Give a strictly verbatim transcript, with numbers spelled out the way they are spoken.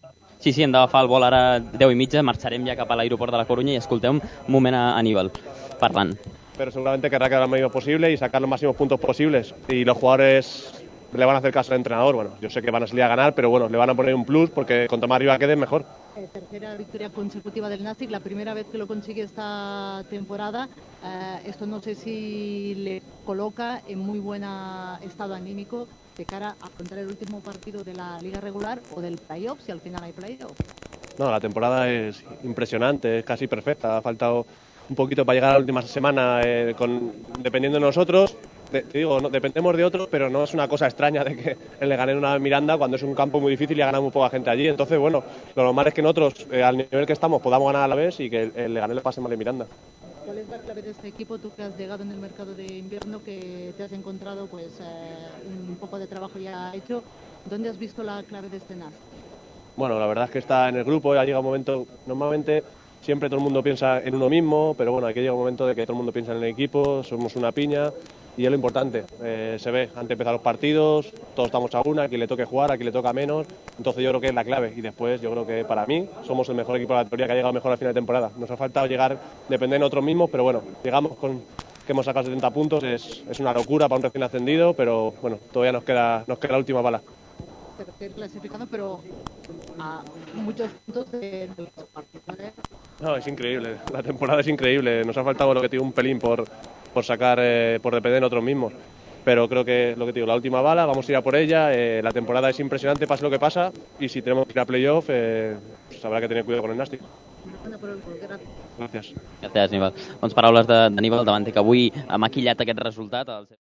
Sí, sí, hem d'agafar el vol ara deu i mitja, marxarem ja cap a l'aeroport de la Coruña i escolteu un moment a Aníbal parlant. Pero seguramente querrá quedar lo máximo posible y sacar los máximos puntos posibles. Y los jugadores le van a hacer caso al entrenador. Bueno, yo sé que van a salir a ganar, pero bueno, le van a poner un plus porque cuanto más arriba queden, mejor. Eh, tercera victoria consecutiva del Nastic, la primera vez que lo consigue esta temporada. Eh, esto no sé si le coloca en muy buen estado anímico de cara a afrontar el último partido de la liga regular o del playoff, si al final hay playoff. No, la temporada es impresionante, es casi perfecta. Ha faltado un poquito para llegar a la última semana eh, con, dependiendo de nosotros. De, te digo, no, dependemos de otros, pero no es una cosa extraña de que le ganen una Miranda cuando es un campo muy difícil y ha ganado muy poca gente allí. Entonces, bueno, lo normal es que nosotros, eh, al nivel que estamos, podamos ganar a la vez y que el, el Leganés le pase mal de Miranda. ¿Cuál es la clave de este equipo? Tú que has llegado en el mercado de invierno, que te has encontrado pues eh, un poco de trabajo ya hecho, ¿dónde has visto la clave de este N A S? Bueno, la verdad es que está en el grupo, ya llega un momento, normalmente siempre todo el mundo piensa en uno mismo, pero bueno, aquí llega un momento de que todo el mundo piensa en el equipo, somos una piña y es lo importante. Eh, se ve, antes de empezar los partidos, todos estamos a una, a quien le toque jugar, a quien le toca menos, entonces yo creo que es la clave. Y después yo creo que para mí somos el mejor equipo de la teoría que ha llegado mejor al final de temporada. Nos ha faltado llegar, depender de nosotros mismos, pero bueno, llegamos con que hemos sacado setenta puntos, es, es una locura para un recién ascendido, pero bueno, todavía nos queda, nos queda la última bala. Tercer clasificado, pero a muchos puntos de los partidos. ¿eh? No, es increíble, la temporada es increíble, nos ha faltado lo que tiene un pelín por, por sacar, eh, por depender de nosotros mismos, pero creo que lo que te digo, la última bala, vamos a ir a por ella, eh, la temporada es impresionante, pase lo que pasa, y si tenemos que ir a playoff, eh, pues habrá que tener cuidado con el Nàstic. Gràcies. Gràcies, Aníbal. Doncs paraules d'Aníbal Davante, que avui ha maquillat aquest resultat.